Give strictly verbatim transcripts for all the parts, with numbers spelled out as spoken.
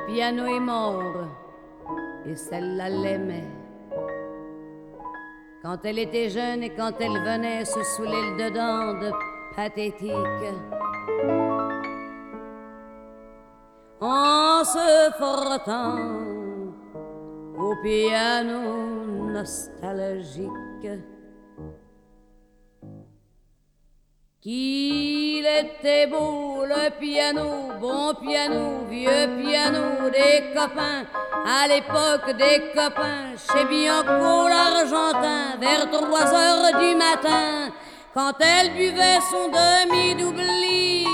piano est mort, et celle-là l'aimait. Quand elle était jeune et quand elle venait se saouler le dedans de pathétique, en se frottant au piano nostalgique. Qu'il était beau le piano, bon piano, vieux piano des copains, à l'époque des copains, chez Bianco l'Argentin, vers trois heures du matin, quand elle buvait son demi-doubli.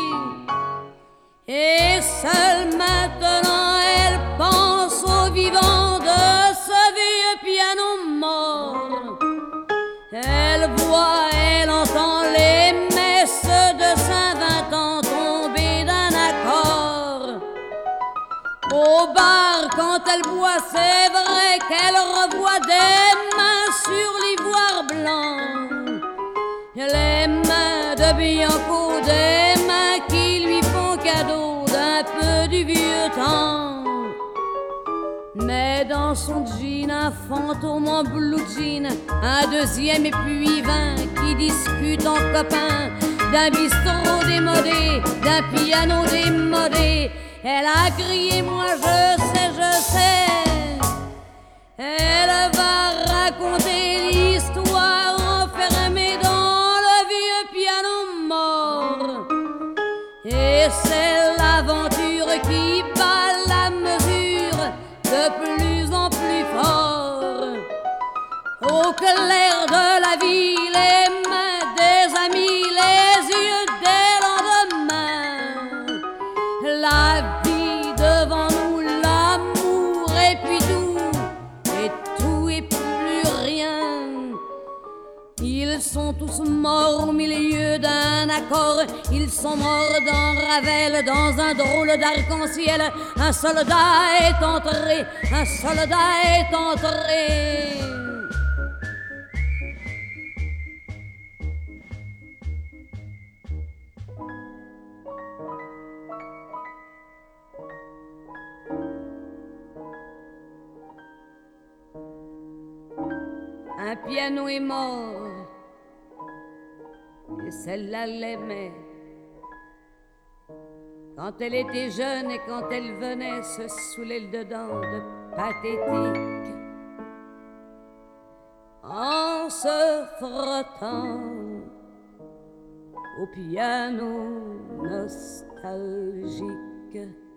Et seule maintenant elle pense au vivant de ce vieux piano mort. Elle voit, elle entend les messes de Saint-Vingt tomber d'un accord. Au bar, quand elle boit, c'est vrai qu'elle revoit des mains sur l'ivoire blanc. Les mains de Bianco, des mains qui lui font cadeau d'un peu du vieux temps. Mais dans son jean, un fantôme en blue jean, un deuxième et puis vingt qui discutent en copains d'un bistrot démodé, d'un piano démodé. Elle a crié, moi je sais, je sais. Elle va raconter l'histoire enfermée dans le vieux piano mort. Et c'est l'aventure qui bat la mesure de plus en plus fort. Au clair de la vie, les mains des amis, les yeux des lendemains. La vie devant nous, l'amour et puis tout, et tout et plus rien. Ils sont tous morts au milieu d'un accord. Ils sont morts dans Ravel, dans un drôle d'arc-en-ciel. Un soldat est entré, un soldat est entré. Un piano est mort, et celle-là l'aimait. Quand elle était jeune et quand elle venait se saouler le dedans de pathétique, en se frottant au piano nostalgique.